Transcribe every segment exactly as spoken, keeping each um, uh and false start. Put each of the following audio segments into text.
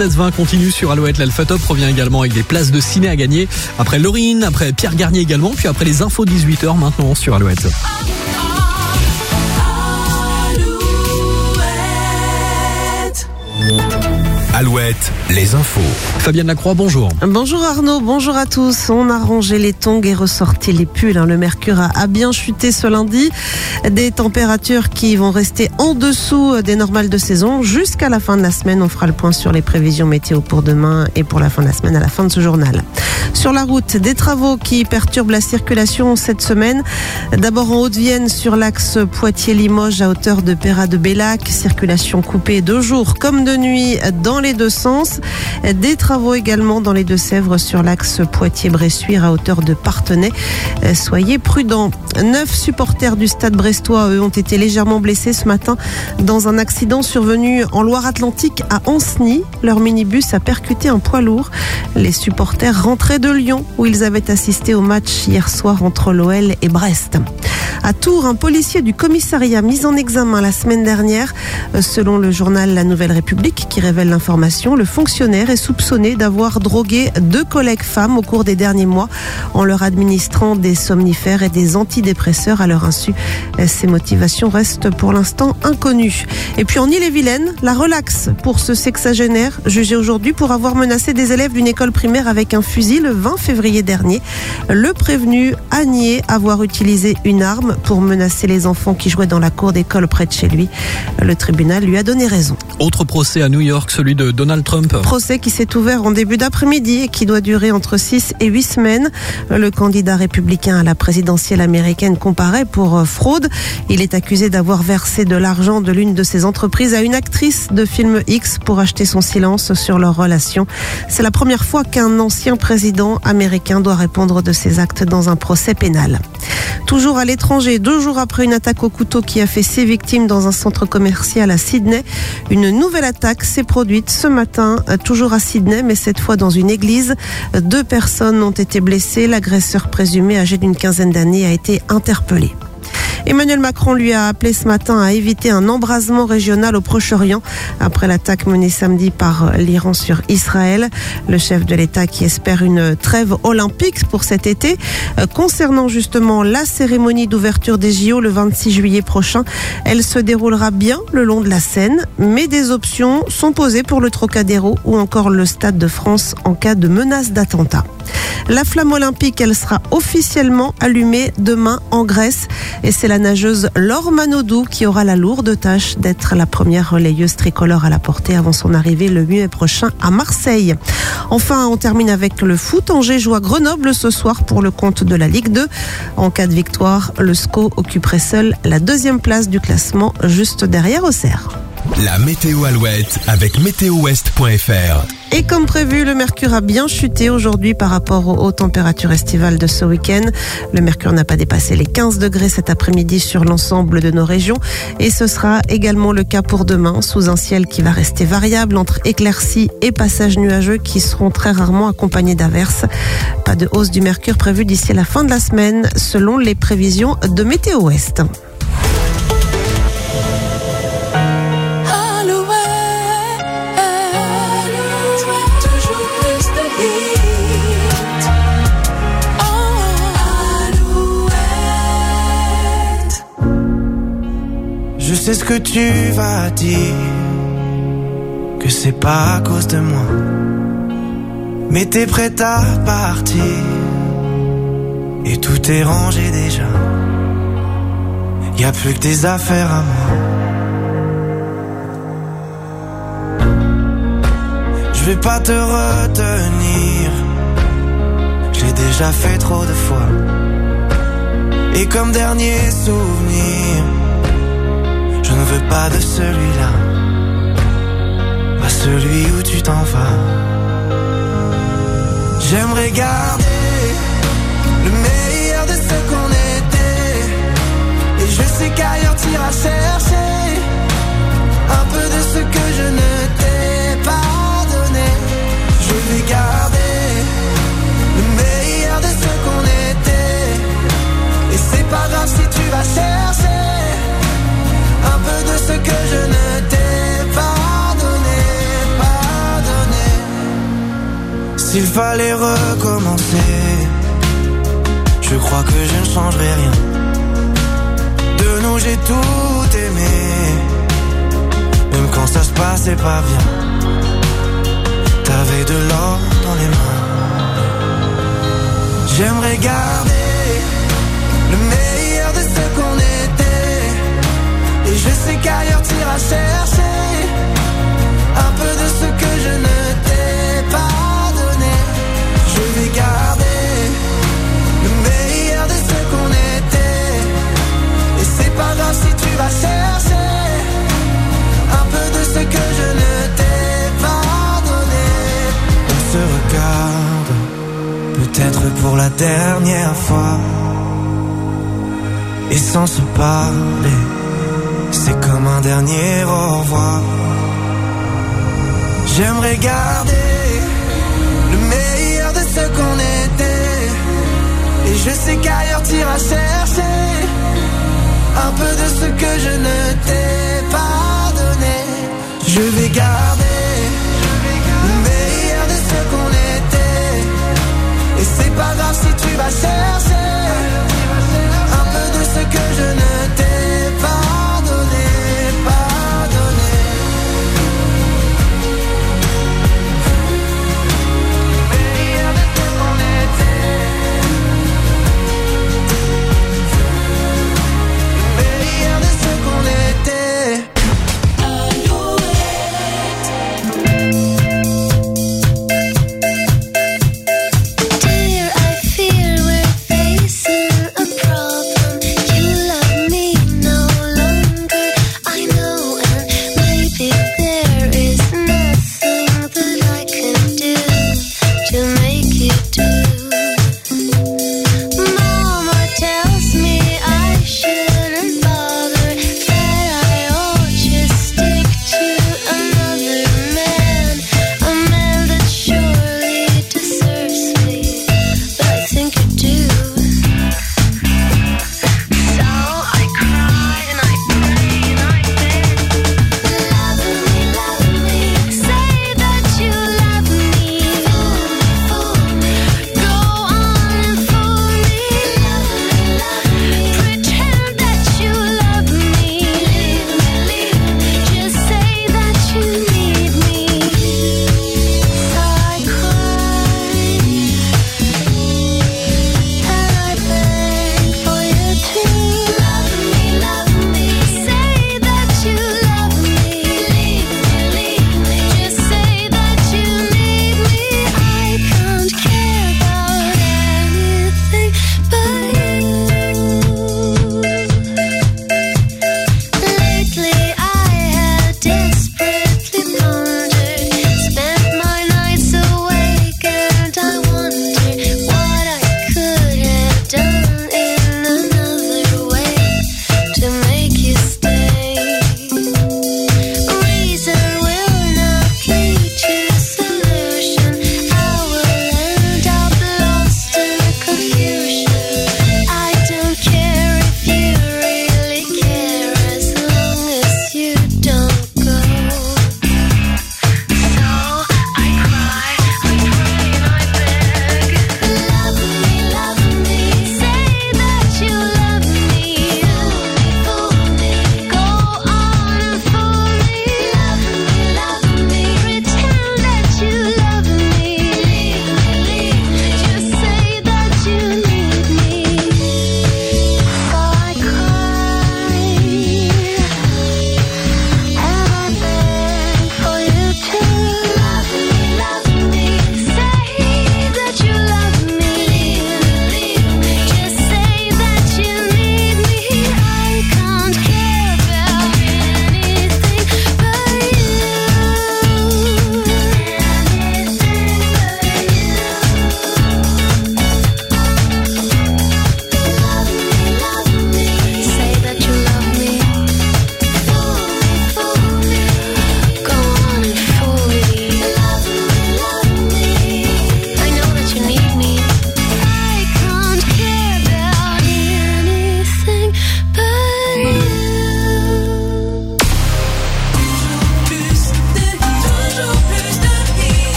seize vingt continue sur Alouette. L'Alpha Top revient également avec des places de ciné à gagner. Après Laurine, après Pierre Garnier également, puis après les infos dix-huit heures maintenant sur Alouette. Alouette, les infos. Fabienne Lacroix, bonjour. Bonjour Arnaud, bonjour à tous. On a rangé les tongs et ressorti les pulls. Le mercure a bien chuté ce lundi. Des températures qui vont rester en dessous des normales de saison jusqu'à la fin de la semaine. On fera le point sur les prévisions météo pour demain et pour la fin de la semaine à la fin de ce journal. Sur la route, des travaux qui perturbent la circulation cette semaine. D'abord en Haute-Vienne sur l'axe Poitiers-Limoges à hauteur de Pérat-de-Bellac. Circulation coupée de jour comme de nuit dans les deux sens. Des travaux également dans les Deux-Sèvres sur l'axe Poitiers-Bressuire à hauteur de Parthenay. Soyez prudents. Neuf supporters du Stade brestois, eux, ont été légèrement blessés ce matin dans un accident survenu en Loire-Atlantique à Ancenis. Leur minibus a percuté un poids lourd. Les supporters rentraient de Lyon où ils avaient assisté au match hier soir entre l'O L et Brest. À Tours, un policier du commissariat mis en examen la semaine dernière. Selon le journal La Nouvelle République qui révèle l'information, le fonctionnaire est soupçonné d'avoir drogué deux collègues femmes au cours des derniers mois en leur administrant des somnifères et des antidépresseurs à leur insu. Ces motivations restent pour l'instant inconnues. Et puis en Ille-et-Vilaine, la relaxe pour ce sexagénaire jugé aujourd'hui pour avoir menacé des élèves d'une école primaire avec un fusil le vingt février dernier. Le prévenu a nié avoir utilisé une arme pour menacer les enfants qui jouaient dans la cour d'école près de chez lui. Le tribunal lui a donné raison. Autre procès à New York, celui de Donald Trump. Procès qui s'est ouvert en début d'après-midi et qui doit durer entre six et huit semaines. Le candidat républicain à la présidentielle américaine comparaît pour fraude. Il est accusé d'avoir versé de l'argent de l'une de ses entreprises à une actrice de film X pour acheter son silence sur leur relation. C'est la première fois qu'un ancien président américain doit répondre de ses actes dans un procès pénal. Toujours à l'étranger, deux jours après une attaque au couteau qui a fait six victimes dans un centre commercial à Sydney, une nouvelle attaque s'est produite ce matin, toujours à Sydney, mais cette fois dans une église. Deux personnes ont été blessées. L'agresseur présumé, âgé d'une quinzaine d'années, a été interpellé. Emmanuel Macron lui a appelé ce matin à éviter un embrasement régional au Proche-Orient après l'attaque menée samedi par l'Iran sur Israël. Le chef de l'État qui espère une trêve olympique pour cet été. Concernant justement la cérémonie d'ouverture des J O le vingt-six juillet prochain, elle se déroulera bien le long de la Seine, mais des options sont posées pour le Trocadéro ou encore le Stade de France en cas de menace d'attentat. La flamme olympique, elle sera officiellement allumée demain en Grèce et c'est la nageuse Laure Manodou qui aura la lourde tâche d'être la première relayeuse tricolore à la portée avant son arrivée le mai prochain à Marseille. Enfin, on termine avec le foot. Angers joue à Grenoble ce soir pour le compte de la Ligue deux. En cas de victoire, le S C O occuperait seul la deuxième place du classement juste derrière Auxerre. La météo Alouette avec météo ouest point f r. Et comme prévu, le mercure a bien chuté aujourd'hui par rapport aux températures estivales de ce week-end. Le mercure n'a pas dépassé les quinze degrés cet après-midi sur l'ensemble de nos régions. Et ce sera également le cas pour demain, sous un ciel qui va rester variable entre éclaircies et passages nuageux qui seront très rarement accompagnés d'averses. Pas de hausse du mercure prévue d'ici la fin de la semaine, selon les prévisions de Météo Ouest. Je sais ce que tu vas dire, que c'est pas à cause de moi, mais t'es prête à partir, et tout est rangé déjà, y a plus que des affaires à moi. Je vais pas te retenir, j'ai déjà fait trop de fois, et comme dernier souvenir, je ne veux pas de celui-là, pas celui où tu t'en vas. J'aimerais garder le meilleur de ce qu'on était, et je sais qu'ailleurs t'iras chercher un peu de ce que je ne t'ai pas donné. Je vais garder le meilleur de ce qu'on était, et c'est pas grave si tu vas chercher un peu de ce que je ne t'ai pas donné, pas donné. fallait recommencer. Je crois que je ne changerai rien. De nous j'ai tout aimé, même quand ça se passait pas bien. T'avais de l'or dans les mains. J'aimerais garder le meilleur de ce qu'on était. Et je sais qu'ailleurs t'iras chercher un peu de ce que je ne t'ai pas donné. Je vais garder le meilleur de ce qu'on était. Et c'est pas grave si tu vas chercher un peu de ce que je ne t'ai pas donné. On se regarde, peut-être pour la dernière fois, et sans se parler, c'est comme un dernier au revoir. J'aimerais garder le meilleur de ce qu'on était. Et je sais qu'ailleurs t'iras chercher un peu de ce que je ne t'ai pas donné. Je vais garder le meilleur de ce qu'on était. Et c'est pas grave si tu vas chercher un peu de ce que je ne t'ai pas donné, pas donné. Le meilleur de ce qu'on était. Le meilleur de ce qu'on était. Dear, I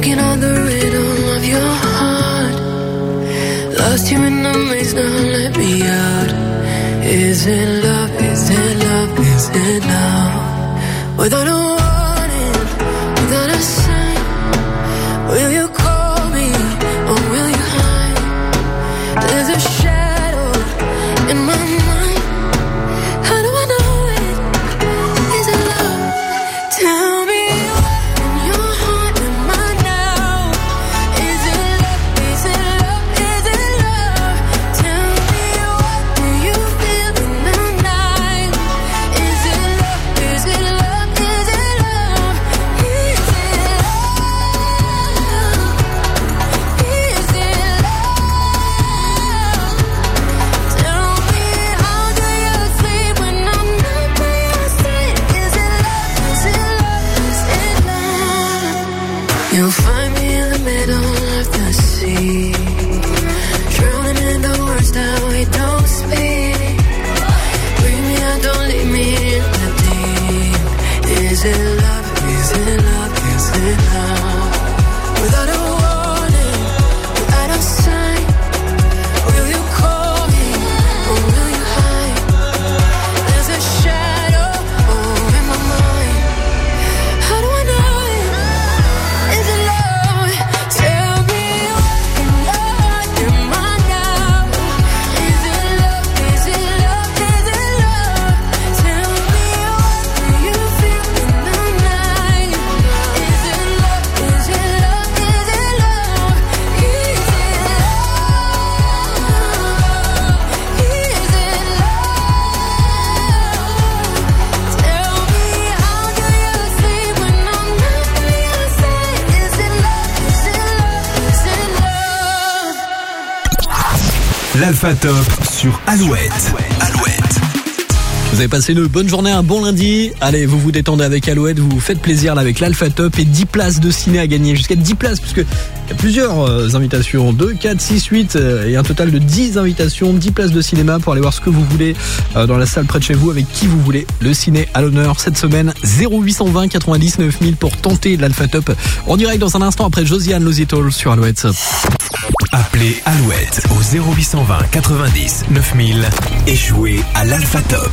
Working on the rhythm of your heart. Lost you in the maze, now let me out. Is it love, is it love, is it love? Without a warning, without a sign, will you call me or will you hide? There's a shadow in my mind. How do I know it? Is it love? Tell me what in your heart am I now? Is it love? Is it love? Is it love? Tell me what do you feel in the night? Is it love? Is it love? Is it love? Is it love? Is it love? Tell me how do you sleep when I'm not by your side? Is it love? Is it love? Is it love? You'll find me in the middle of the sea, drowning in the words that we don't speak. Bring me out, don't leave me in the deep. Is it love? Is it love? Is it love? Without a warning, without a sign, will you call me or will you hide? There's a shadow oh, in my mind. How do I know it? Is it love? Tell me what in your heart am I now? Is it love? Is it love? Is it love? Tell me what do you feel in the night? Is it love? Is it love? Is it love? Is it love? Is it love? Tell me how do you sleep when I'm not by your side? Is it love? Is it love? Is it love? L'Alpha Top sur Alouette. Alouette. Vous avez passé une bonne journée, un bon lundi. Allez, vous vous détendez avec Alouette, vous vous faites plaisir là avec l'Alpha Top et dix places de ciné à gagner. Jusqu'à dix places, puisque il y a plusieurs euh, invitations. deux, quatre, six, huit euh, et un total de dix invitations, dix places de cinéma pour aller voir ce que vous voulez euh, dans la salle près de chez vous avec qui vous voulez. Le ciné à l'honneur cette semaine. zéro huit cent vingt quatre-vingt-dix-neuf mille pour tenter l'Alpha Top. En direct dans un instant après Josiane Lozitol sur Alouette. Appelez Alouette au zéro huit cent vingt quatre-vingt-dix neuf mille et jouez à l'Alpha Top.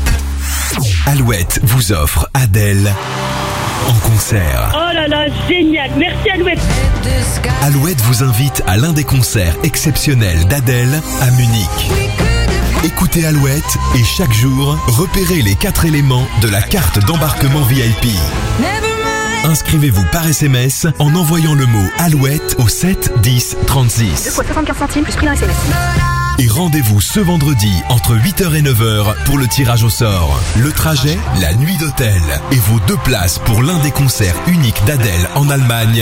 Alouette vous offre Adèle en concert. Oh là là, génial. Merci Alouette. Alouette vous invite à l'un des concerts exceptionnels d'Adèle à Munich. Écoutez Alouette et chaque jour, repérez les quatre éléments de la carte d'embarquement V I P. Inscrivez-vous par S M S en envoyant le mot Alouette au sept dix trente-six. deux fois soixante-quinze centimes plus prix d'un S M S. Et rendez-vous ce vendredi entre huit heures et neuf heures pour le tirage au sort. Le trajet, la nuit d'hôtel et vos deux places pour l'un des concerts uniques d'Adèle en Allemagne.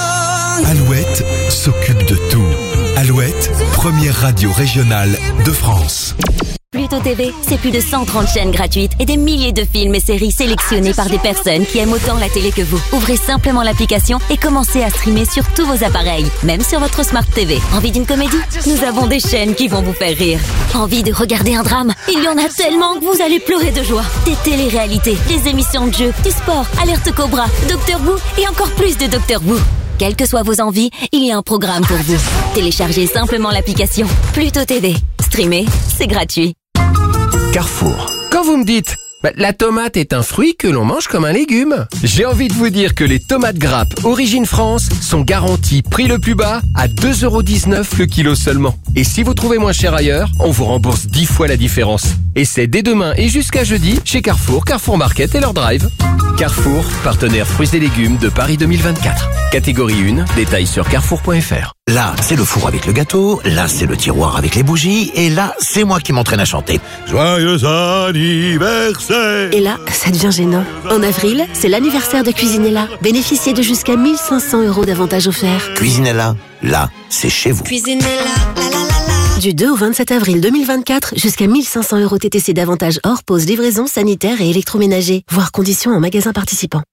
Alouette s'occupe de tout. Alouette, première radio régionale de France. Pluto T V, c'est plus de cent trente chaînes gratuites et des milliers de films et séries sélectionnés par des personnes qui aiment autant la télé que vous. Ouvrez simplement l'application et commencez à streamer sur tous vos appareils, même sur votre Smart T V. Envie d'une comédie? Nous avons des chaînes qui vont vous faire rire. Envie de regarder un drame? Il y en a tellement que vous allez pleurer de joie. Des téléréalités, des émissions de jeux, du sport, Alerte Cobra, Docteur Who et encore plus de Docteur Who. Quelles que soient vos envies, il y a un programme pour vous. Téléchargez simplement l'application Pluto T V. Streamer, c'est gratuit. Carrefour. Quand vous me dites bah, la tomate est un fruit que l'on mange comme un légume, j'ai envie de vous dire que les tomates grappes Origine France sont garanties prix le plus bas à deux euros dix-neuf le kilo seulement. Et si vous trouvez moins cher ailleurs, on vous rembourse dix fois la différence. Et c'est dès demain et jusqu'à jeudi chez Carrefour, Carrefour Market et leur drive. Carrefour, partenaire fruits et légumes de Paris deux mille vingt-quatre. Catégorie un, détails sur carrefour point f r. Là, c'est le four avec le gâteau, là, c'est le tiroir avec les bougies, et là, c'est moi qui m'entraîne à chanter. Joyeux anniversaire! Et là, ça devient gênant. En avril, c'est l'anniversaire de Cuisinella. Bénéficiez de jusqu'à mille cinq cents euros d'avantages offerts. Cuisinella, là, c'est chez vous. Cuisinella, la la la la. Du deux au vingt-sept avril deux mille vingt-quatre, jusqu'à mille cinq cents euros T T C d'avantages hors pause, livraison, sanitaire et électroménager. Voir conditions en magasin participant.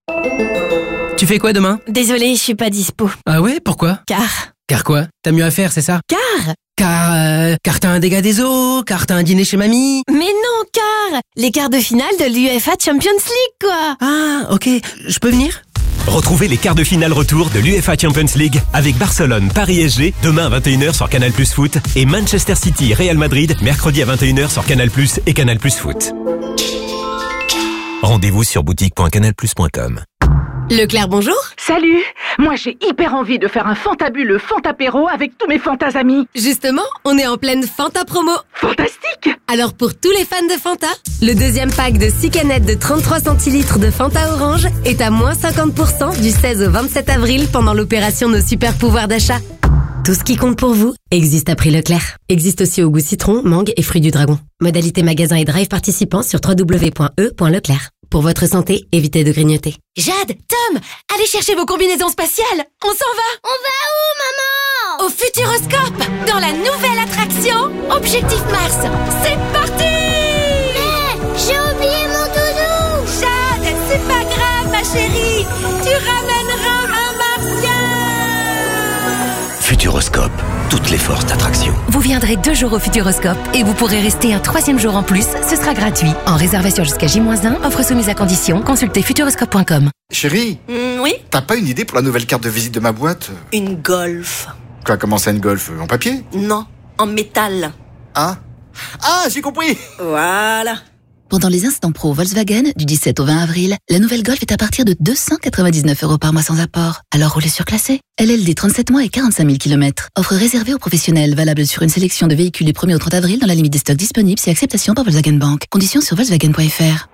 Tu fais quoi demain? Désolée, je suis pas dispo. Ah ouais, pourquoi? Car... Car quoi? T'as mieux à faire, c'est ça? Car Car, euh, car t'as un dégât des eaux, car t'as un dîner chez mamie. Mais non, car les quarts de finale de l'U E F A Champions League, quoi. Ah, ok, je peux venir? Retrouvez les quarts de finale retour de l'U E F A Champions League avec Barcelone, Paris S G, demain à vingt et une heures sur Canal Plus Foot et Manchester City, Real Madrid, mercredi à vingt et une heures sur Canal Plus et Canal Plus Foot. Rendez-vous sur boutique point canal plus point com. Leclerc, bonjour. Salut. Moi, j'ai hyper envie de faire un fantabuleux Fantapéro avec tous mes Fantas amis. Justement, on est en pleine Fanta promo. Fantastique. Alors pour tous les fans de Fanta, le deuxième pack de six canettes de trente-trois centilitres de Fanta Orange est à moins cinquante pour cent du seize au vingt-sept avril pendant l'opération Nos Super Pouvoirs d'achat. Tout ce qui compte pour vous existe à prix Leclerc. Existe aussi au goût citron, mangue et fruits du dragon. Modalité magasin et drive participants sur w w w point e point leclerc. Pour votre santé, évitez de grignoter. Jade, Tom, allez chercher vos combinaisons spatiales. On s'en va. On va où, maman? Au Futuroscope, dans la nouvelle attraction Objectif Mars. C'est parti. Mais j'ai oublié mon doudou. Jade, c'est pas grave, ma chérie. Tu ramèneras un martien. Futuroscope, toutes les forces d'attraction. Vous viendrez deux jours au Futuroscope et vous pourrez rester un troisième jour en plus. Ce sera gratuit. En réservation jusqu'à J moins un, offre soumise à condition. Consultez futuroscope point com. Chérie, Mm, oui. t'as pas une idée pour la nouvelle carte de visite de ma boîte? Une Golf. Quoi, comment ça, une Golf? En papier? Non, en métal. Ah Ah, j'ai compris. Voilà. Pendant les instants pro Volkswagen, du dix-sept au vingt avril, la nouvelle Golf est à partir de deux cent quatre-vingt-dix-neuf euros par mois sans apport. Alors roulez surclassé. L L D trente-sept mois et quarante-cinq mille kilomètres. Offre réservée aux professionnels, valable sur une sélection de véhicules du premier au trente avril dans la limite des stocks disponibles si acceptation par Volkswagen Bank. Conditions sur volkswagen point f r.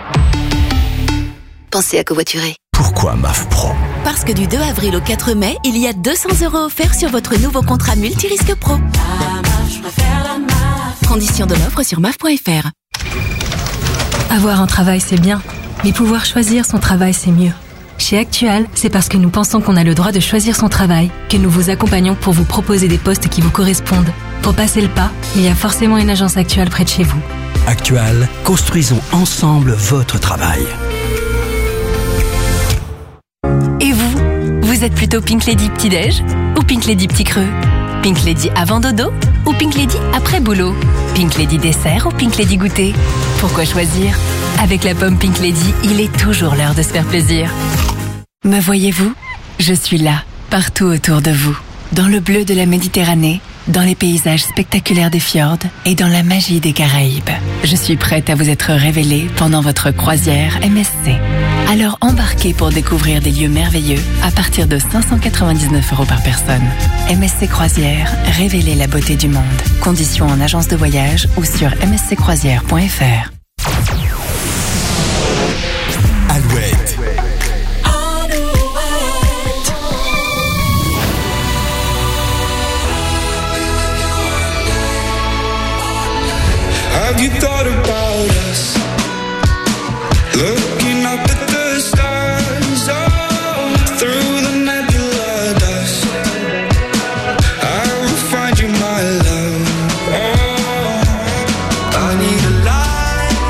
Pensez à covoiturer. Pourquoi M A F Pro? Parce que du deux avril au quatre mai, il y a deux cents euros offerts sur votre nouveau contrat multirisque pro. Conditions de l'offre sur m a f point f r. Avoir un travail, c'est bien, mais pouvoir choisir son travail, c'est mieux. Chez Actual, c'est parce que nous pensons qu'on a le droit de choisir son travail que nous vous accompagnons pour vous proposer des postes qui vous correspondent. Pour passer le pas, il y a forcément une agence Actual près de chez vous. Actual, construisons ensemble votre travail. Et vous, vous êtes plutôt Pink Lady petit-déj ou Pink Lady petit creux? Pink Lady avant dodo ou Pink Lady après boulot? Pink Lady dessert ou Pink Lady goûter? Pourquoi choisir? Avec la pomme Pink Lady, il est toujours l'heure de se faire plaisir. Me voyez-vous? Je suis là, partout autour de vous. Dans le bleu de la Méditerranée, dans les paysages spectaculaires des fjords et dans la magie des Caraïbes. Je suis prête à vous être révélée pendant votre croisière M S C. Alors embarquez pour découvrir des lieux merveilleux à partir de cinq cent quatre-vingt-dix-neuf euros par personne. M S C Croisière, révélez la beauté du monde. Conditions en agence de voyage ou sur m s c croisière point f r. Alouette. Have you thought about us? Looking up at the stars, oh, through the nebula dust. I will find you, my love. Oh, I need a light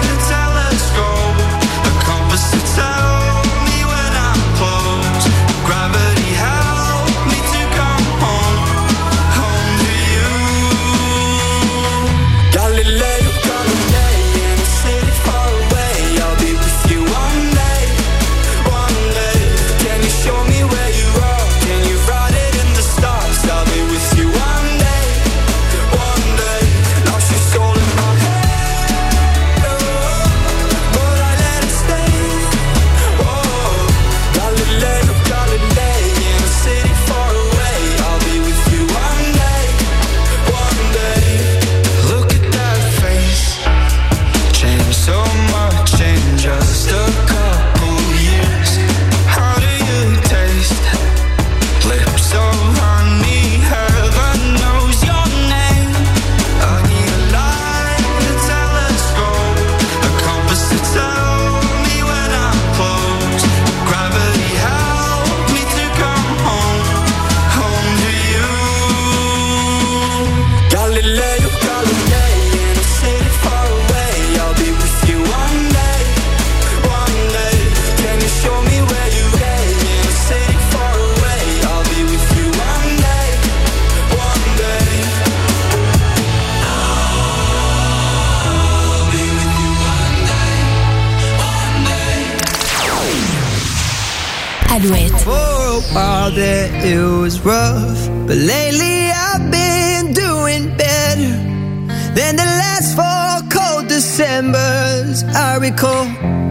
For a while there it was rough, but lately I've been doing better than the last four cold Decembers I recall.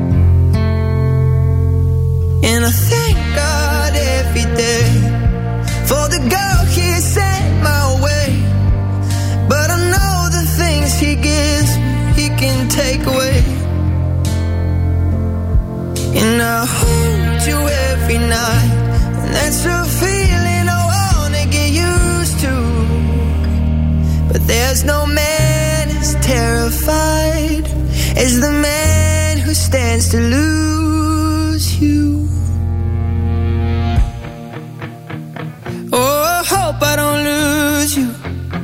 And I thank God every day for the girl He sent my way. But I know the things He gives me, He can take away. And I hold you every night, and that's a feeling I wanna get used to. But there's no man as terrified as the man who stands to lose you. Oh, I hope I don't lose you.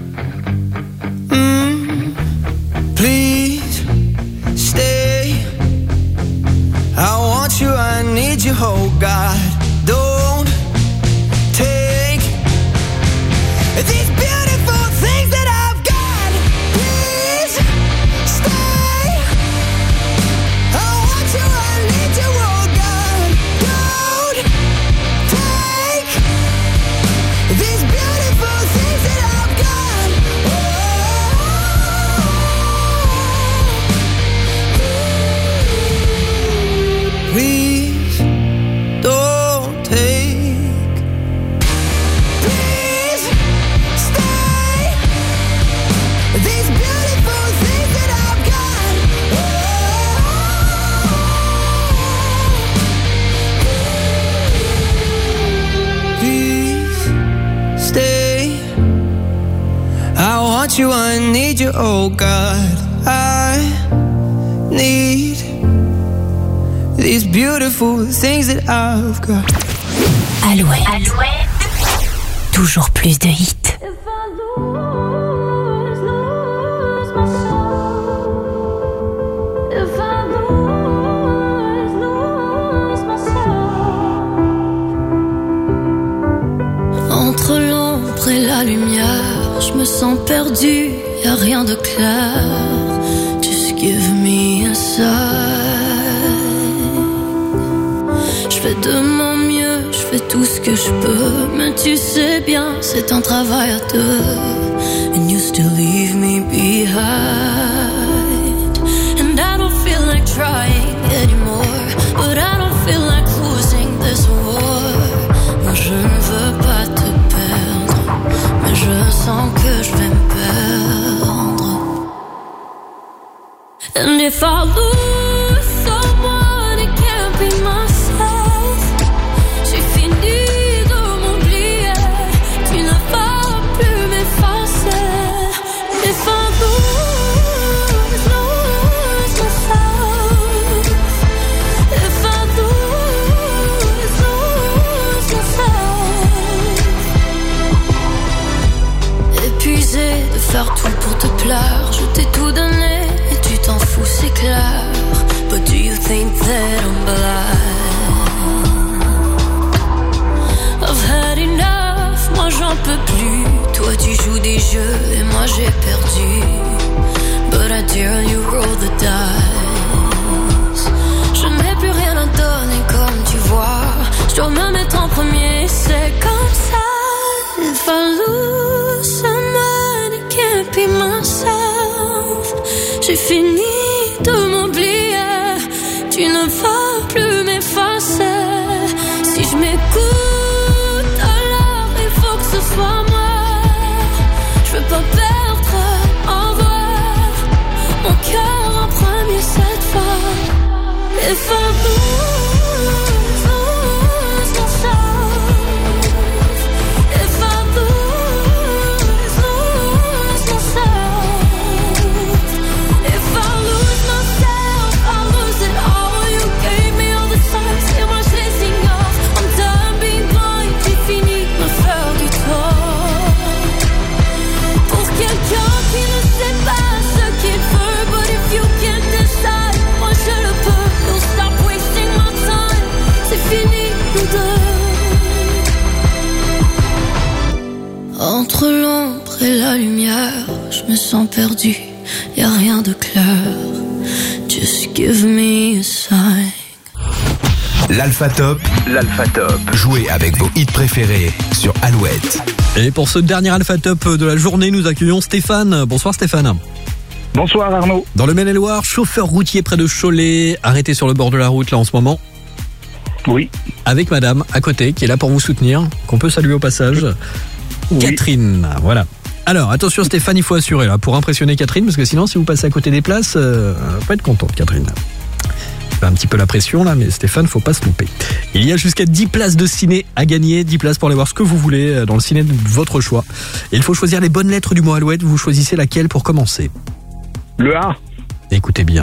Mm, please stay. I want you, I need you, oh God. Don't take these beautiful things that I've got. Please stay. I want you, I need you, oh God. Don't take these beautiful things that I've got. Oh. Please don't take. Please stay. These beautiful things that I've got. Please stay. I want you, I need you, oh God. I need these beautiful things that I've got. Alouette. Alouette. Toujours plus de hits. Entre l'ombre et la lumière, je me sens perdue, y'a rien de clair. Just give me a sign. Je fais de mon mieux, je fais tout ce que je peux, mais tu sais bien, c'est un travail à deux. And you still leave me behind. And I don't feel like trying anymore, but I don't feel like losing this war. Moi je ne veux pas te perdre, mais je sens que je vais me perdre. And if I lose someone, it can't be myself. J'ai fini de m'oublier, tu ne vas plus m'effacer. If I lose, lose myself. If I lose, lose myself. Épuisé de faire tout pour te plaire, je t'ai tout donné et tu t'en fous, c'est clair. But do you think that I'm blind? I've had enough, moi j'en peux plus. Toi tu joues des jeux et moi j'ai perdu. But I dare you roll the dice. Je n'ai plus rien à donner comme tu vois. Je dois me mettre en premier, c'est comme ça. If I lose someone, it can't be myself. J'ai fini de m'oublier, tu ne vas plus m'effacer. Si je m'écoute, alors il faut que ce soit moi. Je veux pas perdre en vrai mon cœur en premier cette fois. If I lose, lose myself. If I lose, lose myself. If I lose myself, I lose it all. You gave me all the signs, et moi je les ignore. I'm done being blind, j'ai fini de me faire du tort. Pour quelqu'un qui ne sait pas ce qu'il veut, but if you can't decide, moi je le peux. Don't stop wasting my time, c'est fini nous deux. Entre l'ombre et la lumière, je me sens perdu, y'a rien de clair. Just give me a sign. L'Alpha Top. L'Alpha Top. Jouez avec vos hits préférés sur Alouette. Et pour ce dernier Alpha Top de la journée, nous accueillons Stéphane. Bonsoir Stéphane. Bonsoir Arnaud. Dans le Maine-et-Loire, chauffeur routier près de Cholet, arrêté sur le bord de la route là en ce moment. Oui. Avec madame à côté qui est là pour vous soutenir, qu'on peut saluer au passage. Oui. Catherine, voilà. Alors attention Stéphane, il faut assurer là pour impressionner Catherine, parce que sinon si vous passez à côté des places, euh, elle va pas être contente Catherine. Un petit peu la pression là, mais Stéphane, faut pas se louper. Il y a jusqu'à dix places de ciné à gagner, dix places pour aller voir ce que vous voulez dans le ciné de votre choix. Et il faut choisir les bonnes lettres du mot Alouette. Vous choisissez laquelle pour commencer? Le A. Écoutez bien.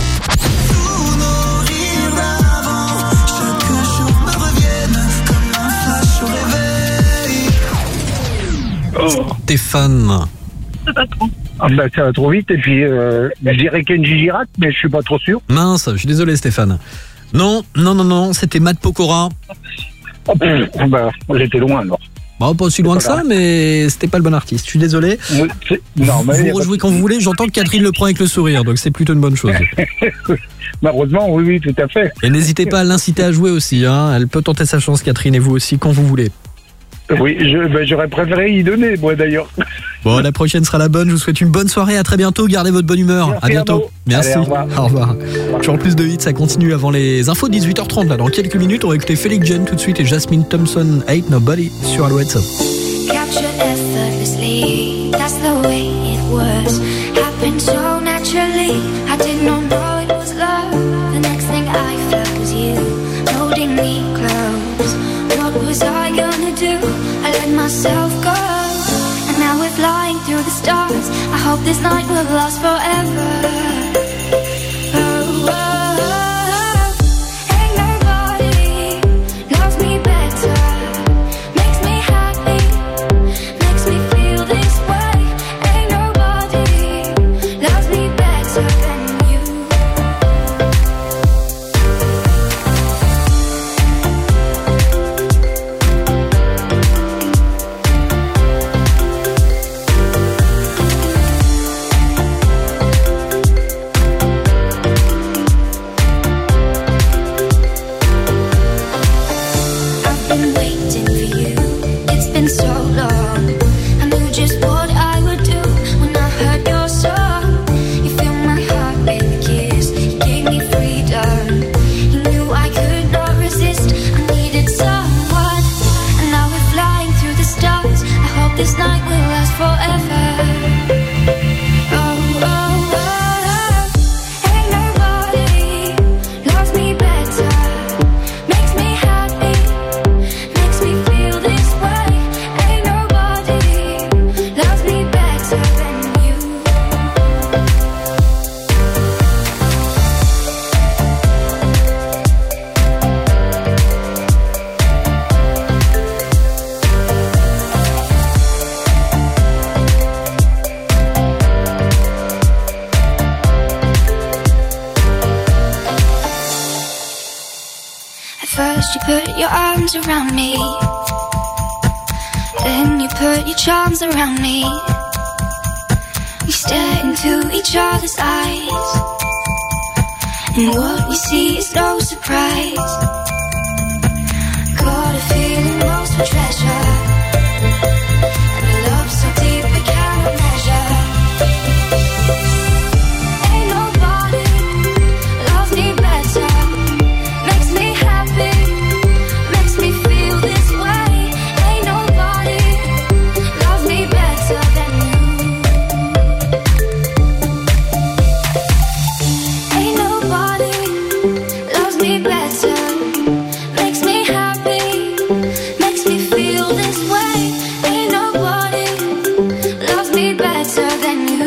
Oh. Stéphane. Ah bah, ça va trop vite, et puis euh, je dirais Kenji Girac, mais je suis pas trop sûr. Mince, je suis désolé Stéphane. Non, non, non, non, c'était Matt Pokora. Oh, pff, bah, j'étais loin alors. Bon, pas aussi loin que ça, mais c'était pas le bon artiste. Je suis désolé. Oui, non, mais vous rejouez quand vous voulez. J'entends que Catherine le prend avec le sourire, donc c'est plutôt une bonne chose. Malheureusement, oui, oui, tout à fait. Et n'hésitez pas à l'inciter à jouer aussi. Hein. Elle peut tenter sa chance, Catherine, et vous aussi, quand vous voulez. Oui, je, ben, j'aurais préféré y donner, moi d'ailleurs. Bon, la prochaine sera la bonne. Je vous souhaite une bonne soirée. À très bientôt. Gardez votre bonne humeur. Merci, à bientôt. Arnaud. Merci. Allez, au revoir. Au revoir. Toujours plus de hits. Ça continue avant les infos de dix-huit heures trente. Là, dans quelques minutes, on va écouter Felix Jen tout de suite et Jasmine Thompson, Ain't Nobody sur Alouette. Captured effortlessly, that's the way it was. Happened so naturally, I did not know it was love. The next thing I felt was you, holding me close. What was I gonna do? I let myself go. And now we're flying through the stars. I hope this night will last forever. Oh, oh, oh. Ain't nobody loves me better. Makes me happy, makes me feel this way. Ain't nobody loves me better than you. I've been waiting for you, it's been so long. I knew just what I would do when I heard your song. You filled my heart with a kiss, you gave me freedom. You knew I could not resist, I needed someone. And now we're flying through the stars. I hope this night will last forever. Oh, oh, oh, oh. Ain't nobody loves me better. Makes me happy, makes me feel this way. Ain't nobody loves me better than you. At first you put your arms around me, then you put your charms around me. We stare into each other's eyes, and what we see is no surprise. Got a feeling lost for treasure, and a love so deep we cannot measure. Ain't nobody loves me better. Makes me happy, makes me feel this way. Ain't nobody loves me better than you. Ain't nobody loves me better. Makes me happy, makes me feel this way. Ain't nobody loves me better than you.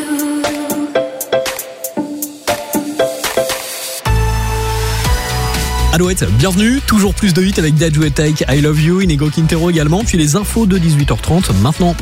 Alouette, bienvenue. Toujours plus de hits avec Dadju et Taïk, I Love You, Inigo Quintero également. Puis les infos de dix-huit heures trente maintenant.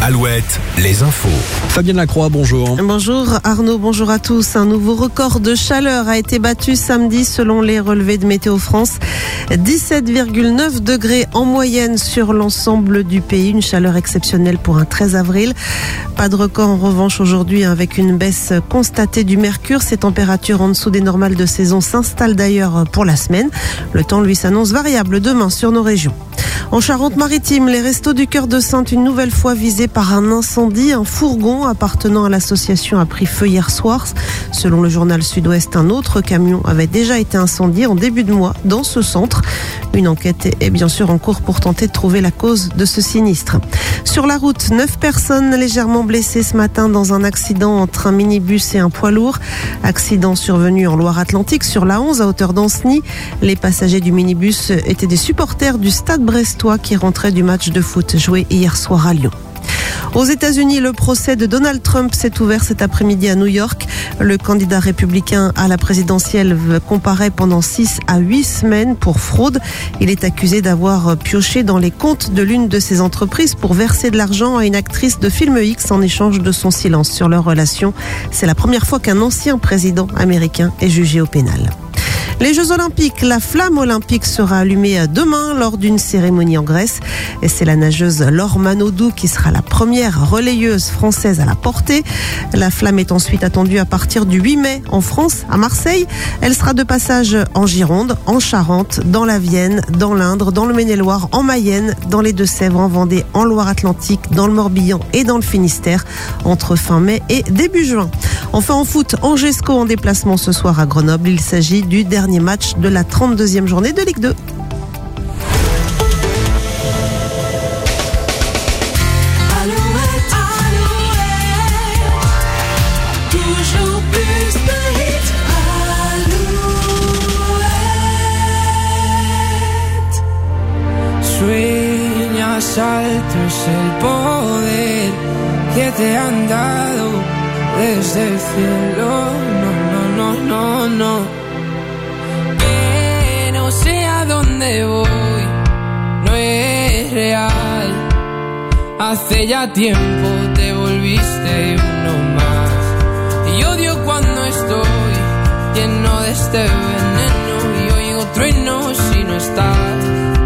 Alouette, les infos. Fabienne Lacroix, bonjour. Bonjour Arnaud, bonjour à tous. Un nouveau record de chaleur a été battu samedi selon les relevés de Météo France. dix-sept virgule neuf degrés en moyenne sur l'ensemble du pays. Une chaleur exceptionnelle pour un treize avril. Pas de record en revanche aujourd'hui avec une baisse constatée du mercure. Ces températures en dessous des normales de saison s'installent d'ailleurs pour la semaine. Le temps lui s'annonce variable demain sur nos régions. En Charente-Maritime, les Restos du Cœur de Sainte, une nouvelle fois visés par un incendie. Un fourgon appartenant à l'association a pris feu hier soir. Selon le journal Sud-Ouest, un autre camion avait déjà été incendié en début de mois dans ce centre. Une enquête est bien sûr en cours pour tenter de trouver la cause de ce sinistre. Sur la route, neuf personnes légèrement blessées ce matin dans un accident entre un minibus et un poids lourd. Accident survenu en Loire-Atlantique sur la onze à hauteur d'Anceny. Les passagers du minibus étaient des supporters du Stade brestois qui rentraient du match de foot joué hier soir à Lyon. Aux États-Unis, le procès de Donald Trump s'est ouvert cet après-midi à New York. Le candidat républicain à la présidentielle comparaît pendant six à huit semaines pour fraude. Il est accusé d'avoir pioché dans les comptes de l'une de ses entreprises pour verser de l'argent à une actrice de film X en échange de son silence sur leur relation. C'est la première fois qu'un ancien président américain est jugé au pénal. Les Jeux Olympiques, la flamme olympique sera allumée demain lors d'une cérémonie en Grèce. Et c'est la nageuse Laure Manodou qui sera la première relayeuse française à la porter. La flamme est ensuite attendue à partir du huit mai en France, à Marseille. Elle sera de passage en Gironde, en Charente, dans la Vienne, dans l'Indre, dans le Maine-et-Loire, en Mayenne, dans les Deux-Sèvres, en Vendée, en Loire-Atlantique, dans le Morbihan et dans le Finistère entre fin mai et début juin. Enfin en foot, Angesco en déplacement ce soir à Grenoble. Il s'agit du dernier match de la trente-deuxième journée de Ligue deux. Alouette, Alouette, toujours plus de hits. Alouette. Sueñas alto es el poder que te han dado desde el cielo. No, no, no, no, no. No sé a dónde voy, no es real. Hace ya tiempo te volviste uno más. Y odio cuando estoy lleno de este veneno y oigo truenos si no estás.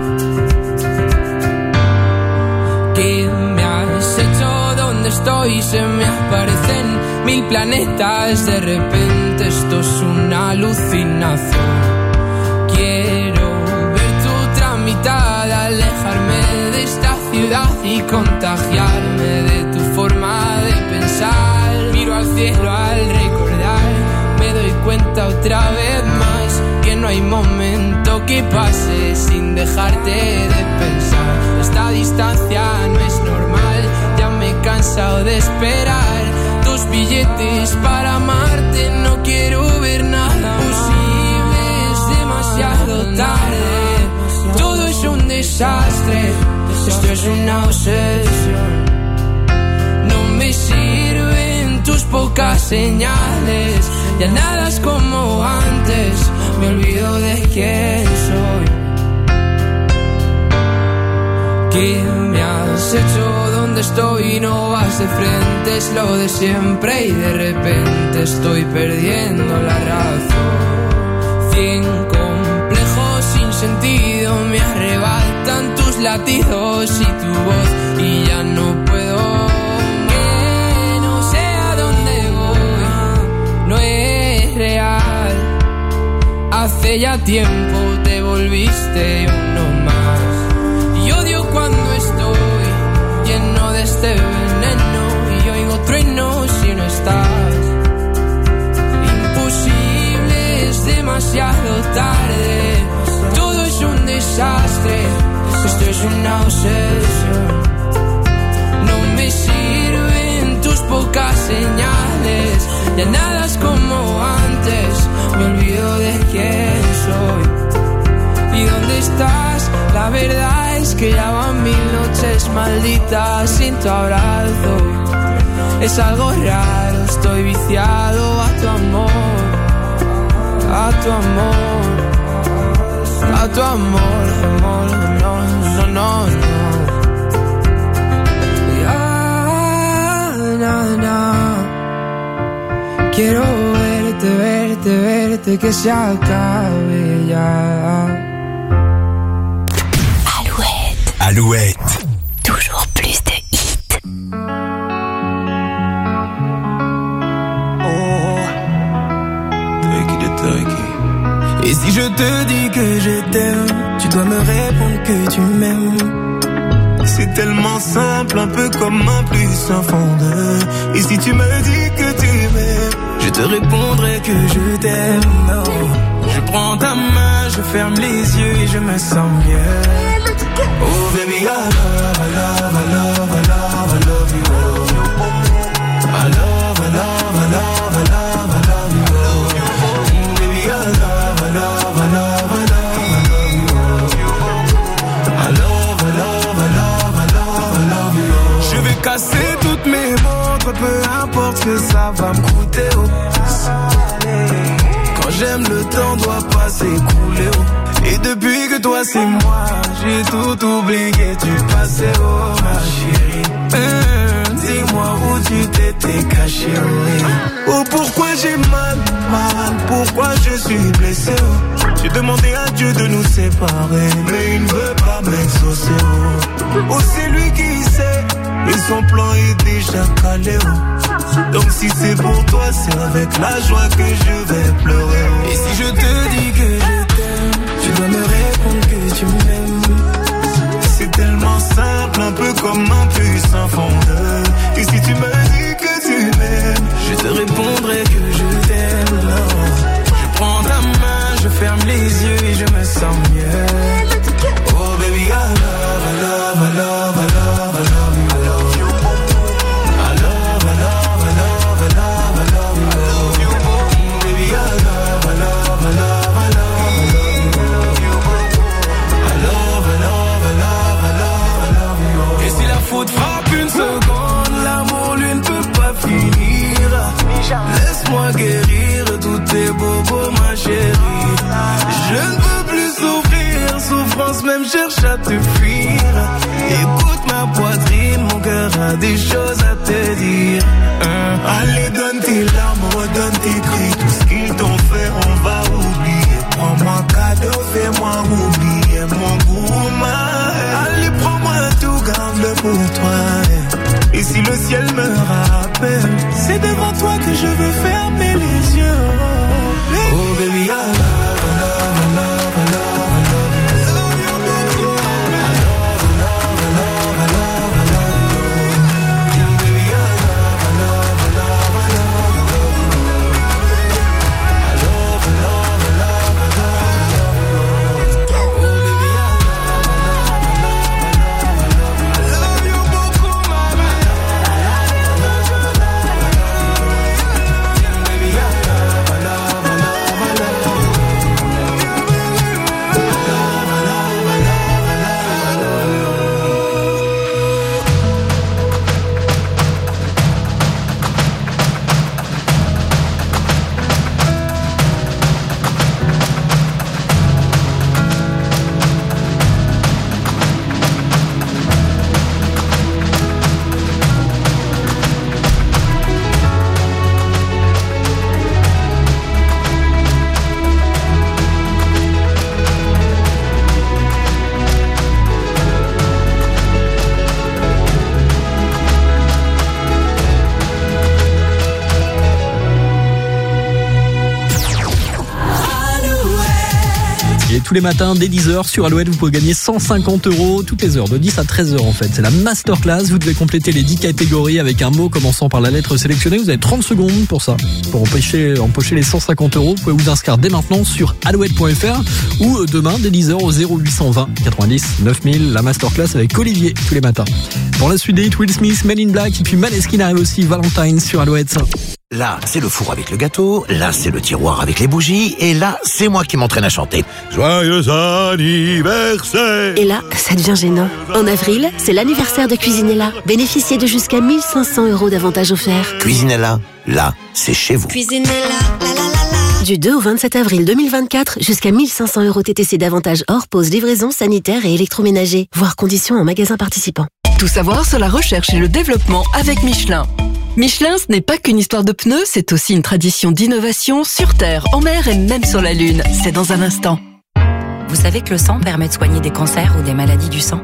¿Qué me has hecho? ¿Dónde estoy? Se me aparecen mil planetas. De repente esto es una alucinación. Quiero ver tu tramitar, alejarme de esta ciudad y contagiarme de tu forma de pensar. Miro al cielo al recordar, me doy cuenta otra vez más que no hay momento que pase sin dejarte de pensar. Esta distancia no es normal, ya me he cansado de esperar tus billetes para amarte. No quiero ver nada posible, es demasiado tarde. Todo es un desastre, esto es una obsesión. No me sirven tus pocas señales, ya nada es como antes, me olvido de quién soy. ¿Qué me has hecho? ¿Dónde estoy? No vas de frente, es lo de siempre y de repente estoy perdiendo la razón. Cien complejos sin sentido me arrebatan tus latidos y tu voz y ya no puedo. Que no sé a dónde voy, no es real. Hace ya tiempo te volviste uno más. Y odio cuando estoy lleno de este veneno y oigo truenos si no estás. Imposible, es demasiado tarde. Todo es un desastre, esto es una obsesión. No me sirven tus pocas señales, ya nada es como antes, me olvido de quién soy. ¿Y dónde estás? La verdad es que ya van mil noches malditas sin tu abrazo. Es algo raro, estoy viciado a tu amor, a tu amor, a tu amor, amor, no, no, no, no. mañana. Quiero verte, verte, verte, que se acabe ya. Alouette. Alouette. Toujours plus de hits. Et si je te dis que je t'aime, tu dois me répondre que tu m'aimes. C'est tellement simple, un peu comme un plus un fond de. Et si tu me dis que tu m'aimes, je te répondrai que je t'aime. Oh. Je prends ta main, je ferme les yeux et je me sens mieux. Oh baby, I love, I love, I love, I love, I love you. I love, I love, I love, I love, I love you. Mm, baby, I love, I love, I love, I love, I love you. I love, I love, I love, I love, I love you. Je vais casser toutes mes montres, peu importe ce que ça va me coûter. Oh. Quand j'aime, le temps doit pas s'écouler. Oh. Et depuis que toi c'est moi, j'ai tout oublié, tu passais, oh ma chérie. Mmh, dis-moi où tu t'étais caché, oh. Oh pourquoi j'ai mal, mal, pourquoi je suis blessé, oh. J'ai demandé à Dieu de nous séparer, mais il ne veut pas m'exaucer, oh. Oh c'est lui qui sait, et son plan est déjà calé, oh. Donc si c'est pour toi, c'est avec la joie que je vais pleurer, oh. Et si je te dis que je t'aime, tu dois me répondre que tu m'aimes. C'est tellement simple, un peu comme un puissant fondeur. Et si tu me dis que tu m'aimes, je te répondrai que je t'aime. Non. Je prends ta main, je ferme les yeux et je me sens mieux. Oh baby, I love, I love, I love, I love, I love you. I love, I love, I love, I love, I love you. Mm, baby, I love, I love, I love. Faute frappe une seconde, l'amour lui ne peut pas finir. Laisse-moi guérir tous tes bobos, ma chérie. Je ne peux plus souffrir, souffrance même cherche à te fuir. Écoute ma poitrine, mon cœur a des choses à te dire. Hein? Allez, donne tes larmes, redonne tes cris. Tout ce qu'ils t'ont fait, on va oublier. Prends-moi cadeau, fais-moi oublier mon goût. Allez, prends-moi tout, garde-le pour toi. Et si le ciel me rappelle, c'est devant toi que je veux fermer les yeux. Oh baby, I love, I love, I love, I love. Tous les matins dès dix heures sur Alouette, vous pouvez gagner cent cinquante euros toutes les heures, de dix à treize heures en fait. C'est la masterclass, vous devez compléter les dix catégories avec un mot commençant par la lettre sélectionnée. Vous avez trente secondes pour ça, pour empocher, empocher les cent cinquante euros. Vous pouvez vous inscrire dès maintenant sur alouette point f r ou demain dès dix heures au zéro huit cent vingt quatre-vingt-dix neuf mille, la masterclass avec Olivier tous les matins. Dans la suite des hits, Will Smith, Men in Black et puis Maneskin arrive aussi, Valentine sur Alouette. Là, c'est le four avec le gâteau, là, c'est le tiroir avec les bougies, et là, c'est moi qui m'entraîne à chanter. Joyeux anniversaire! Et là, ça devient gênant. En avril, c'est l'anniversaire de Cuisinella. Bénéficiez de jusqu'à mille cinq cents euros d'avantages offerts. Cuisinella, là, c'est chez vous. Cuisinella, la la la la. Du deux au vingt-sept avril deux mille vingt-quatre, jusqu'à mille cinq cents euros T T C d'avantages hors pause, livraison, sanitaire et électroménager. Voir conditions en magasin participant. Tout savoir sur la recherche et le développement avec Michelin. Michelin, ce n'est pas qu'une histoire de pneus, c'est aussi une tradition d'innovation sur Terre, en mer et même sur la Lune. C'est dans un instant. Vous savez que le sang permet de soigner des cancers ou des maladies du sang?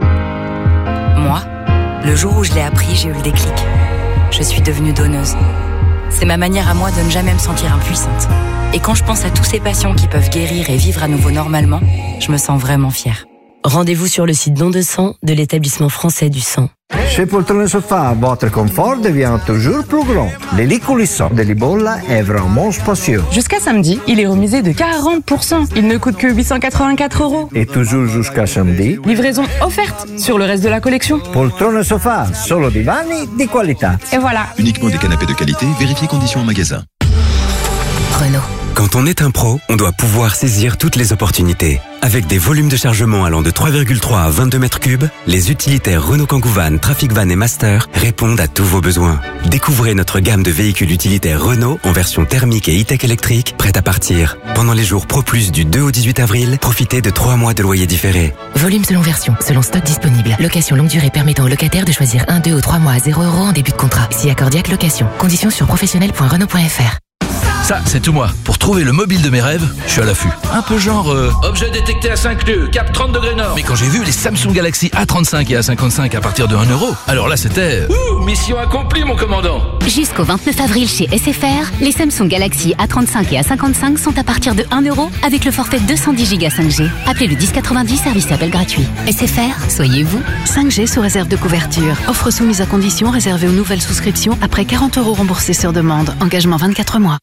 Moi, le jour où je l'ai appris, j'ai eu le déclic. Je suis devenue donneuse. C'est ma manière à moi de ne jamais me sentir impuissante. Et quand je pense à tous ces patients qui peuvent guérir et vivre à nouveau normalement, je me sens vraiment fière. Rendez-vous sur le site Don de sang de l'établissement français du sang. Chez Poltrone Sofa, votre confort devient toujours plus grand. Le lit coulissant de Libolla est vraiment spacieux. Jusqu'à samedi, il est remisé de quarante pour cent. Il ne coûte que huit cent quatre-vingt-quatre euros. Et toujours jusqu'à samedi, livraison offerte sur le reste de la collection. Poltrone Sofa, solo divani di qualità. Et voilà. Uniquement des canapés de qualité, vérifiez conditions en magasin. Renault. Quand on est un pro, on doit pouvoir saisir toutes les opportunités. Avec des volumes de chargement allant de trois virgule trois à vingt-deux mètres cubes, les utilitaires Renault Kangoo Van, Trafic Van et Master répondent à tous vos besoins. Découvrez notre gamme de véhicules utilitaires Renault en version thermique et e-tech électrique, prête à partir. Pendant les jours Pro Plus du deux au dix-huit avril, profitez de trois mois de loyer différé. Volume selon version, selon stock disponible. Location longue durée permettant aux locataires de choisir un, deux ou trois mois à zéro euros en début de contrat. Si accordiaque location. Conditions sur professionnel point renault point f r. Ça, c'est tout moi. Pour trouver le mobile de mes rêves, je suis à l'affût. Un peu genre... Euh... Objet détecté à cinq lieues, cap trente degrés nord. Mais quand j'ai vu les Samsung Galaxy A trente-cinq et A cinquante-cinq à partir de un euro, alors là c'était... Ouh, mission accomplie mon commandant. Jusqu'au vingt-neuf avril chez S F R, les Samsung Galaxy A trente-cinq et A cinquante-cinq sont à partir de un euro avec le forfait deux cent dix giga cinq G. Appelez le dix quatre-vingt-dix, service appel gratuit. S F R, soyez vous. cinq G sous réserve de couverture. Offre soumise à condition réservée aux nouvelles souscriptions après quarante euros remboursés sur demande. Engagement vingt-quatre mois.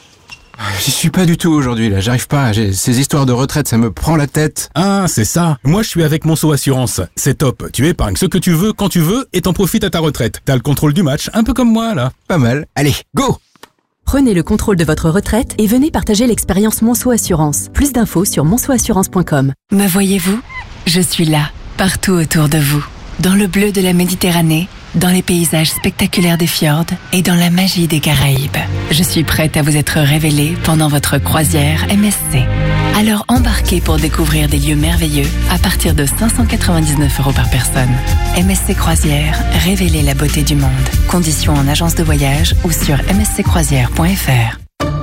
J'y suis pas du tout aujourd'hui, là. J'arrive pas. J'ai ces histoires de retraite, ça me prend la tête. Ah, c'est ça. Moi, je suis avec Monceau Assurance. C'est top. Tu épargnes ce que tu veux, quand tu veux, et t'en profites à ta retraite. T'as le contrôle du match, un peu comme moi, là. Pas mal. Allez, go! Prenez le contrôle de votre retraite et venez partager l'expérience Monceau Assurance. Plus d'infos sur monceau assurance point com. Me voyez-vous? Je suis là, partout autour de vous. Dans le bleu de la Méditerranée, dans les paysages spectaculaires des fjords et dans la magie des Caraïbes. Je suis prête à vous être révélée pendant votre croisière M S C. Alors embarquez pour découvrir des lieux merveilleux à partir de cinq cent quatre-vingt-dix-neuf euros par personne. M S C Croisière, révélez la beauté du monde. Conditions en agence de voyage ou sur m s c croisière point f r.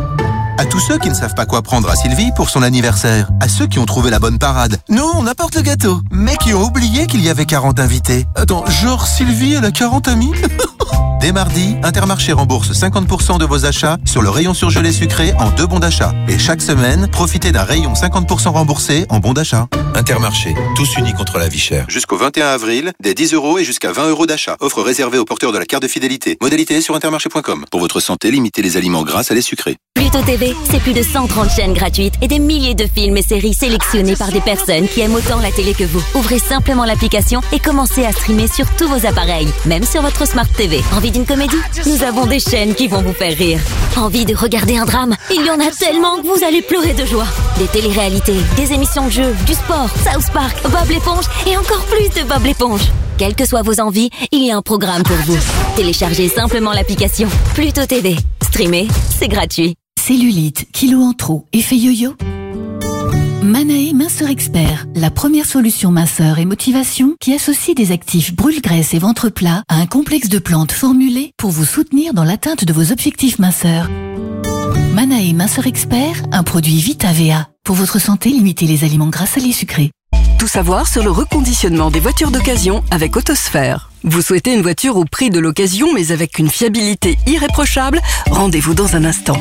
À tous ceux qui ne savent pas quoi prendre à Sylvie pour son anniversaire. À ceux qui ont trouvé la bonne parade. Nous, on apporte le gâteau. Mais qui ont oublié qu'il y avait quarante invités. Attends, genre Sylvie, elle a quarante amis? Dès mardi, Intermarché rembourse cinquante pour cent de vos achats sur le rayon surgelé sucré en deux bons d'achat. Et chaque semaine, profitez d'un rayon cinquante pour cent remboursé en bons d'achat. Intermarché, tous unis contre la vie chère. Jusqu'au vingt et un avril, des dix euros et jusqu'à vingt euros d'achat. Offre réservée aux porteurs de la carte de fidélité. Modalité sur intermarché point com. Pour votre santé, limitez les aliments gras à les sucrés. Pluto T V, c'est plus de cent trente chaînes gratuites et des milliers de films et séries sélectionnés par des personnes qui aiment autant la télé que vous. Ouvrez simplement l'application et commencez à streamer sur tous vos appareils, même sur votre Smart T V. Envie d'une comédie? Nous avons des chaînes qui vont vous faire rire. Envie de regarder un drame? Il y en a tellement que vous allez pleurer de joie. Des téléréalités, des émissions de jeux, du sport, South Park, Bob l'éponge et encore plus de Bob l'éponge. Quelles que soient vos envies, il y a un programme pour vous. Téléchargez simplement l'application Pluto T V. Streamer, c'est gratuit. Cellulite, kilos en trop, effet yo-yo? Manae Minceur Expert, la première solution minceur et motivation qui associe des actifs brûle-graisse et ventre plat à un complexe de plantes formulées pour vous soutenir dans l'atteinte de vos objectifs minceurs. Manae Minceur Expert, un produit Vita V A. Pour votre santé, limitez les aliments gras salés sucrés. Tout savoir sur le reconditionnement des voitures d'occasion avec Autosphère. Vous souhaitez une voiture au prix de l'occasion mais avec une fiabilité irréprochable? Rendez-vous dans un instant.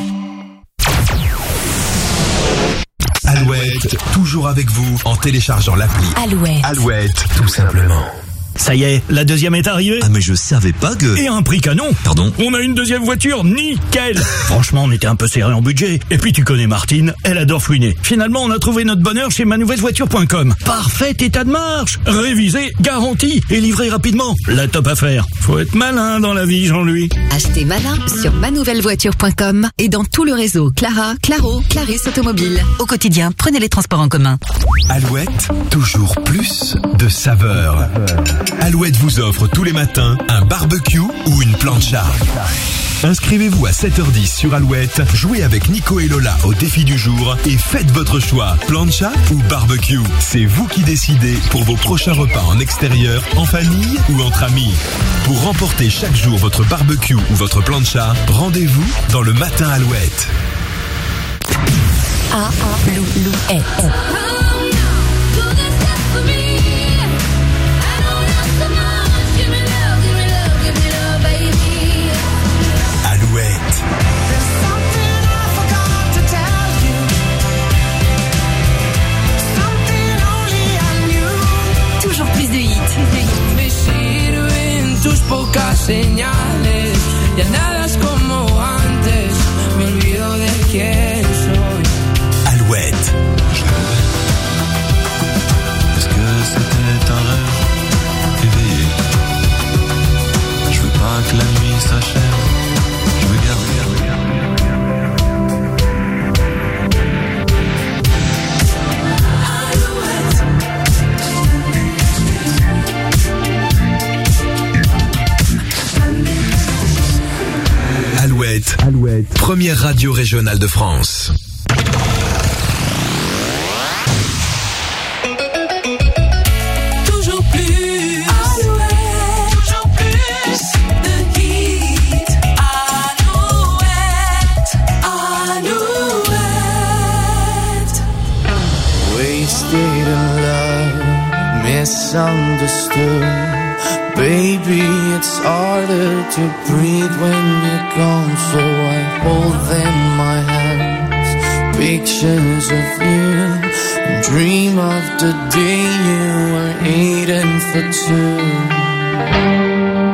Alouette, toujours avec vous en téléchargeant l'appli. Alouette. Alouette, tout simplement. Ça y est, la deuxième est arrivée. Ah mais je savais pas que... Et un prix canon. Pardon? On a une deuxième voiture, nickel. Franchement, on était un peu serré en budget. Et puis tu connais Martine, elle adore fouiner. Finalement, on a trouvé notre bonheur chez manouvellevoiture point com. Parfait état de marche, révisé, garanti et livré rapidement. La top affaire. Faut être malin dans la vie, Jean-Louis. Achetez malin sur manouvellevoiture point com et dans tout le réseau Clara, Claro, Clarisse Automobile. Au quotidien, prenez les transports en commun. Alouette, toujours plus de saveur. Alouette vous offre tous les matins un barbecue ou une plancha. Inscrivez-vous à sept heures dix sur Alouette, jouez avec Nico et Lola au défi du jour et faites votre choix. Plancha ou barbecue, c'est vous qui décidez pour vos prochains repas en extérieur, en famille ou entre amis. Pour remporter chaque jour votre barbecue ou votre plancha, rendez-vous dans le Matin Alouette. Alouette. Toujours plus de hits. Me sirven tus pocas señales. Ya nada es como antes. Me olvido de quién soy. Alouette. Est-ce que c'était un rêve éveillé? Je veux pas que la nuit s'achève. Je veux garder, garder, Alouette. Alouette. Première radio régionale de France. Toujours plus. Alouette. Toujours plus de hits. Alouette. Alouette. Wasted in love, misunderstood. Baby, it's harder to breathe when you're gone, so I hold them in my hands, pictures of you, and dream of the day you were eating for two.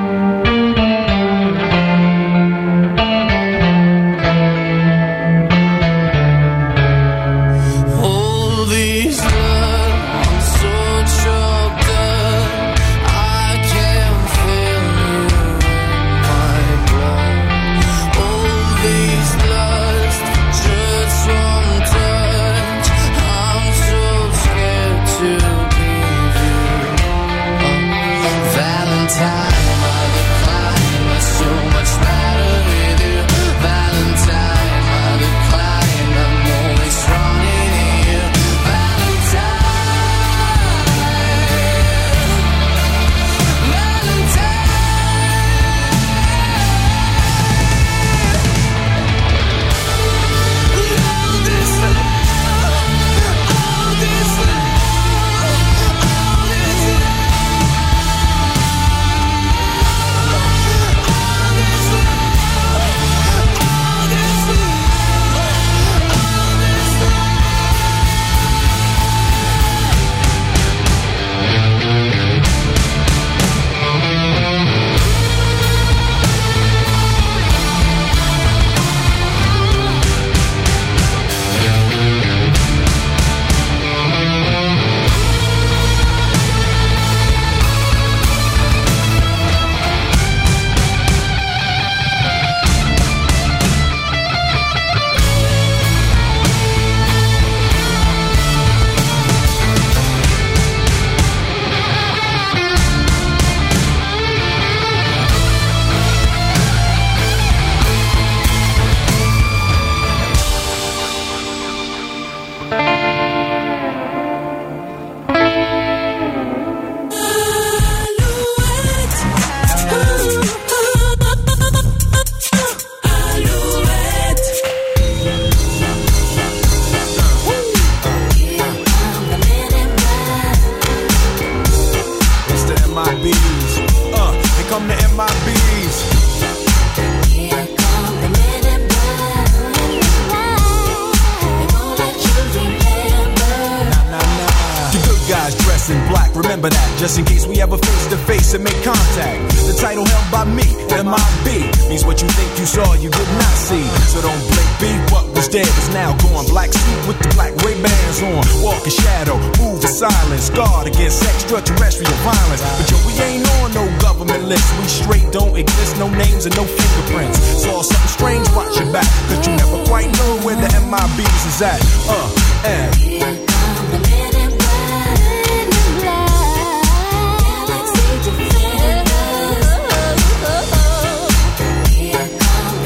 Remember that, just in case we ever face to face and make contact. The title held by me, M I B, means what you think you saw, you did not see. So don't blink, B, what was dead is now gone. Black suit with the black Ray-Bans on. Walk in shadow, move in silence. Guard against extraterrestrial violence. But yo, we ain't on no government list. We straight don't exist, no names and no fingerprints. Saw something strange, watch your back, cause you never quite know where the M I B's is at. Uh, and here come the men in black, men in black. Galaxy defenders. Here come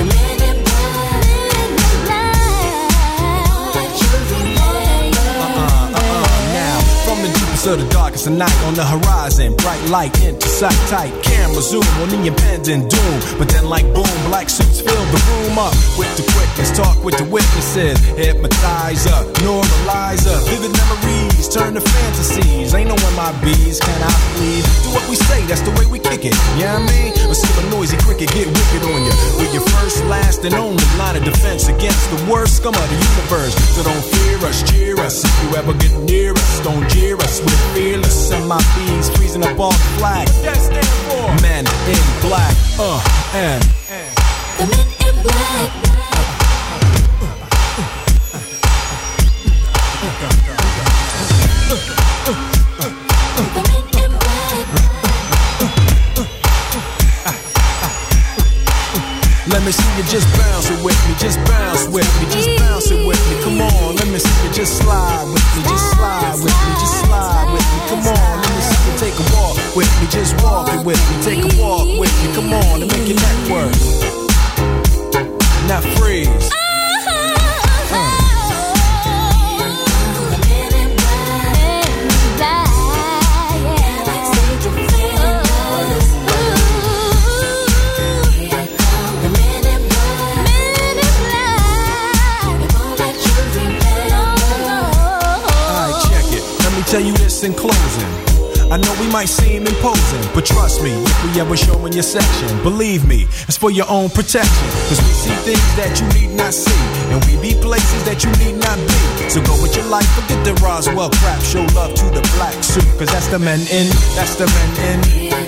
deepest of the darkest of night on the horizon. Bright light into sight tight. Camera zoom on the impending doom. But then like boom, black suits fill the room up with the quickness. Talk with the witnesses. Hypnotizer, normalizer. Vivid memories turn to fantasies. Ain't knowing my bees, can I please? Do what we say, that's the way we kick it. Yeah, you know what I mean? Or see a noisy cricket get wicked on you. We're your first, last, and only line of defense against the worst scum of the universe. So don't fear us, cheer us. If you ever get near us, don't jeer us. We're fearless. And my bees freezing up all the flag. What that stand for? Men in black. Uh, and. The men in black. Let me see you just bounce it with me, just bounce with me, just bounce it with me. Come on, let me see you just slide with me, just slide with me, just slide with me. Come on, let me see you take a walk with me, just walk it with me, take a walk with me. Come on, and make your neck work. Now freeze. Tell you this in closing. I know we might seem imposing, but trust me, if we ever show in your section, believe me, it's for your own protection. Cause we see things that you need not see, and we be places that you need not be. So go with your life, forget the Roswell crap. Show love to the black suit, cause that's the men in, that's the men in.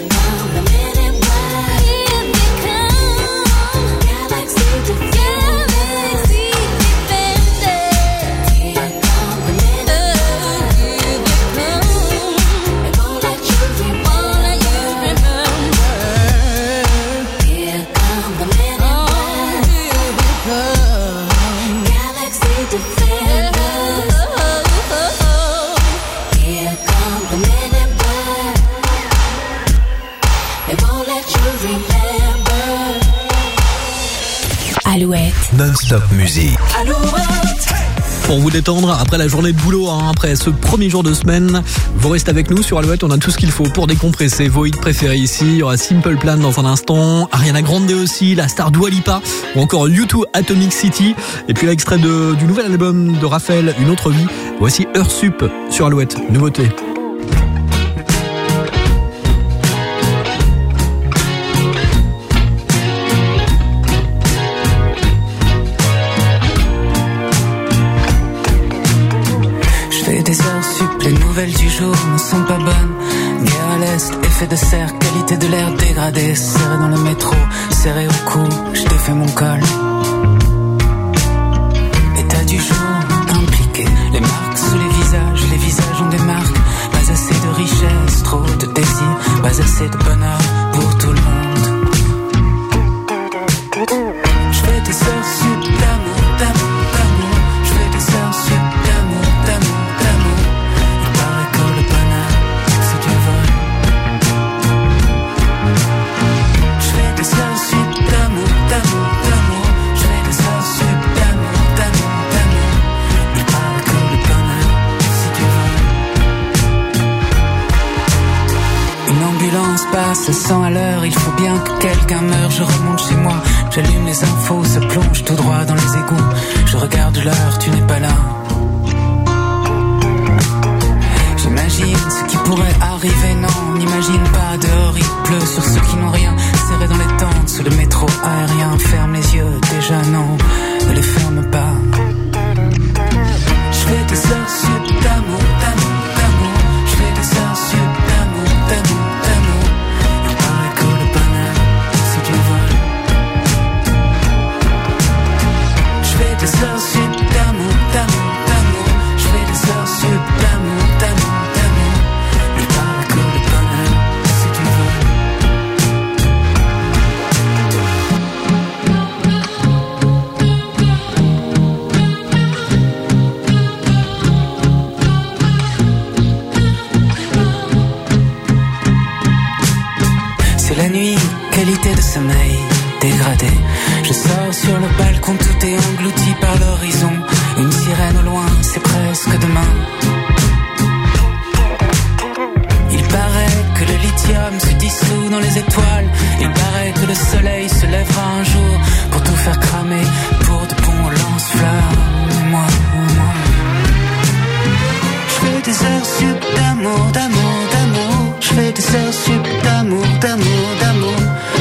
Alouette. Non-stop musique. Alouette. Pour vous détendre après la journée de boulot, hein, après ce premier jour de semaine, vous restez avec nous sur Alouette, on a tout ce qu'il faut pour décompresser vos hits préférés ici. Il y aura Simple Plan dans un instant, Ariana Grande aussi, la star Dua Lipa ou encore U deux Atomic City. Et puis l'extrait de, du nouvel album de Raphaël, Une autre vie. Voici Heure Sup sur Alouette, nouveauté. Des heures sup, les nouvelles du jour ne sont pas bonnes. Guerre à l'est, effet de serre, qualité de l'air dégradée. Serré dans le métro, serré au cou, je défais mon col. État du jour, impliqué. Les marques sous les visages, les visages ont des marques. Pas assez de richesse, trop de désir. Pas assez de bonheur pour tout le monde. Je fais des heures sup d'amour, d'amour, d'amour. Je fais des heures sup d'amour, d'amour. Passe à cent à l'heure, il faut bien que quelqu'un meure. Je remonte chez moi, j'allume les infos, se plonge tout droit dans les égouts. Je regarde l'heure, tu n'es pas là. J'imagine ce qui pourrait arriver, non, on n'imagine pas. Dehors il pleut sur ceux qui n'ont rien. Serré dans les tentes, sous le métro aérien. Ferme les yeux, déjà non, ne les ferme pas. Je fais des heures sup d'amour, d'amour, d'amour. Je fais des heures sup d'amour, d'amour. Des heures sup d'amour, d'amour, d'amour. Je fais des heures sup d'amour, d'amour, d'amour. Il paraît que le bonheur, si tu veux. C'est la nuit, qualité de sommeil dégradé. Je sors sur le balcon, tout est englouti par l'horizon. Une sirène au loin, c'est presque demain. heures sup d'amour, d'amour, d'amour. Je fais des heures sup d'amour, d'amour, d'amour.